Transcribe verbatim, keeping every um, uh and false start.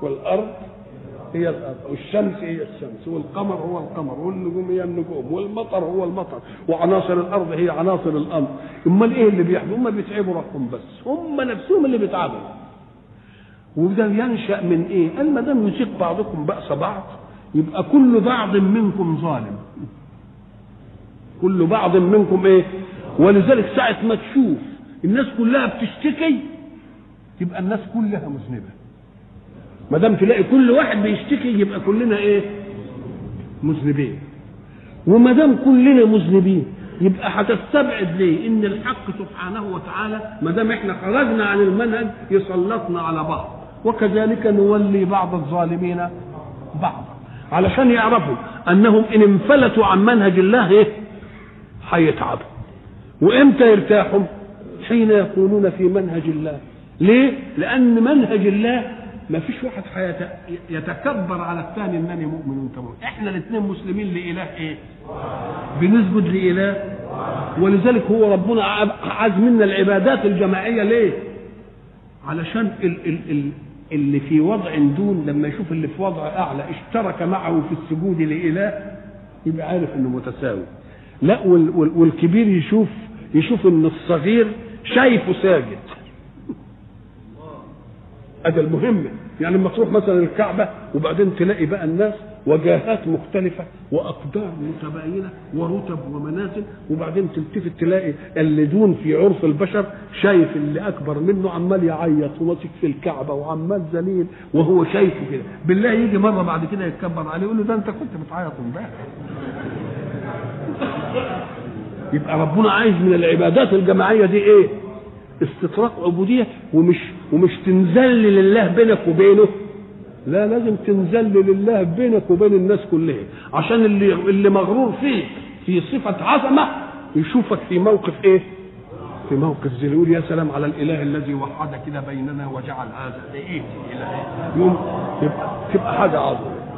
والارض هي الارض، والشمس هي الشمس، والقمر هو القمر، والنجوم هي النجوم، والمطر هو المطر، وعناصر الارض هي عناصر الارض. امال ايه اللي بيحصل؟ هم بيتعبوا روحهم بس، هم نفسهم اللي بيتعبوا. وده ينشا من ايه؟ قال ما دام يسيق بعضكم باس بعض يبقى كل بعض منكم ظالم، كل بعض منكم ايه. ولذلك ساعه ما تشوف الناس كلها بتشتكي يبقى الناس كلها مذنبه. ما دام تلاقي كل واحد بيشتكي يبقى كلنا ايه؟ مذنبين. وما دام كلنا مذنبين يبقى هتستبعد ليه ان الحق سبحانه وتعالى ما دام احنا خرجنا عن المنهج يسلطنا على بعض، وكذلك نولي بعض الظالمين بعض، علشان يعرفوا انهم ان انفلتوا عن منهج الله ايه؟ هيتعبوا. وامتى يرتاحوا؟ حين يكونون في منهج الله. ليه؟ لان منهج الله ما فيش واحد يتكبر على الثاني انني مؤمن وانت مؤمن. احنا الاثنين مسلمين لاله ايه؟ بنسجد لاله. ولذلك هو ربنا عايز منا العبادات الجماعيه. ليه؟ علشان ال ال ال اللي في وضع دون لما يشوف اللي في وضع اعلى اشترك معه في السجود لاله يبقى عارف انه متساوي. لا والكبير يشوف يشوف ان الصغير شايفه ساجد. هذا المهم. يعني لما تروح مثلا الكعبه وبعدين تلاقي بقى الناس وجهات مختلفه واقدار متباينه ورتب ومنازل، وبعدين تلتفت تلاقي اللي دون في عرف البشر شايف اللي اكبر منه عمال يعيط وماسك في الكعبه وعمال ذليل وهو شايفه كده. بالله يجي مره بعد كده يتكبر عليه يقول له ده انت كنت بتعيط امبارح. يبقى ربنا عايز من العبادات الجماعيه دي ايه؟ استطراق عبوديه، ومش ومش تنزل لله بينك وبينه، لا لازم تنزل لله بينك وبين الناس كلها، عشان اللي اللي مغرور فيك في صفه عظمه يشوفك في موقف ايه؟ في موقف زي يقول يا سلام على الاله الذي وحد كده بيننا وجعل هذا ايه؟ اله يوم تبقى تبقى حاجه عظيمه.